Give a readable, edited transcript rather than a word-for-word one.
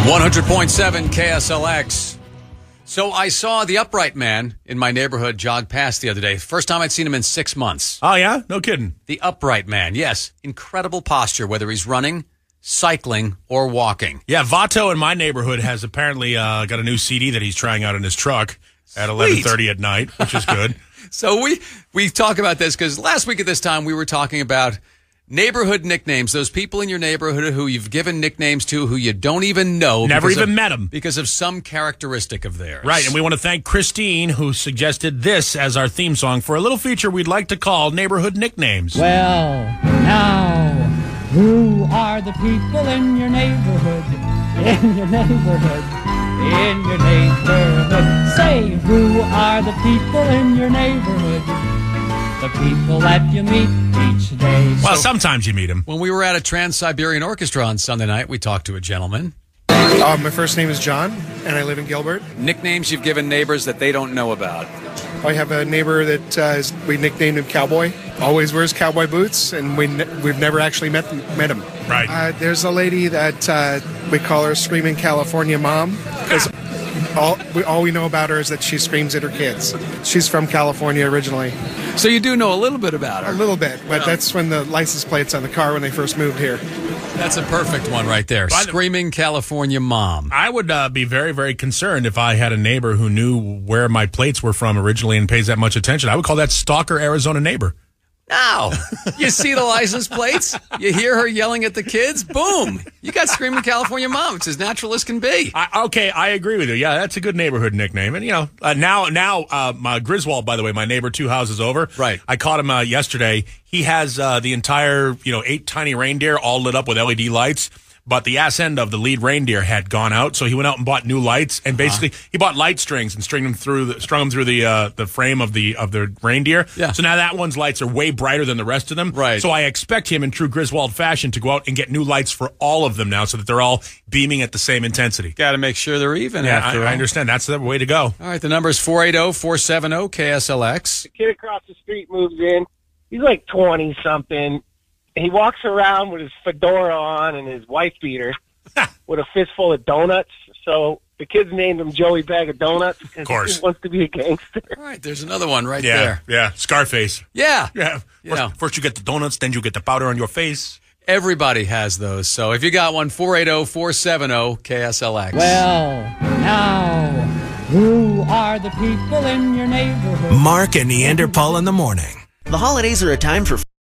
100.7 KSLX. So I saw the upright man in my neighborhood jog past the other day. First time I'd seen him in 6 months. Oh, yeah? No kidding. The upright man, yes. Incredible posture, whether he's running, cycling, or walking. Yeah, Vato in my neighborhood has apparently got a new CD that he's trying out in his truck at 11:30 at night, which is good. So we talk about this because last week at this time we were talking about neighborhood nicknames, those people in your neighborhood who you've given nicknames to who you don't even know. Never even met them. Because of some characteristic of theirs. Right, and we want to thank Christine who suggested this as our theme song for a little feature we'd like to call Neighborhood Nicknames. Well, now, who are the people in your neighborhood? In your neighborhood? In your neighborhood? Say, who are the people in your neighborhood? The people that you meet each day. Well, sometimes you meet them. When we were at a Trans-Siberian Orchestra on Sunday night, we talked to a gentleman. My first name is John, and I live in Gilbert. Nicknames you've given neighbors that they don't know about. I have a neighbor that we nicknamed him Cowboy. Always wears cowboy boots, and we've never actually met him. Right. There's a lady that we call her Screaming California Mom. Because all we know about her is that she screams at her kids. She's from California originally. So you do know a little bit about her. A little bit, but that's when the license plate's on the car when they first moved here. That's a perfect one right there. Screaming California Mom. I would be very, very concerned if I had a neighbor who knew where my plates were from originally and pays that much attention. I would call that Stalker Arizona neighbor. No. You see the license plates? You hear her yelling at the kids? Boom. You got Screaming California Mom. It's as natural as can be. Okay, I agree with you. Yeah, that's a good neighborhood nickname. And, now my Griswold, by the way, my neighbor 2 houses over. Right. I caught him yesterday. He has the entire, 8 tiny reindeer all lit up with LED lights. But the ass end of the lead reindeer had gone out, so he went out and bought new lights. And basically, he bought light strings and strung them through the frame of the reindeer. Yeah. So now that one's lights are way brighter than the rest of them. Right. So I expect him, in true Griswold fashion, to go out and get new lights for all of them now, so that they're all beaming at the same intensity. Got to make sure they're even. Yeah, after I understand. That's the way to go. All right, the number is 480-470-KSLX. The kid across the street moves in. He's like 20-something. He walks around with his fedora on and his wife beater with a fistful of donuts. So the kids named him Joey Bag of Donuts because of course. He wants to be a gangster. All right, there's another one right there. Yeah, Scarface. Yeah. First you get the donuts, then you get the powder on your face. Everybody has those. So if you got one, 480-470-KSLX. Well, now, who are the people in your neighborhood? Mark and Neanderthal in the morning. The holidays are a time for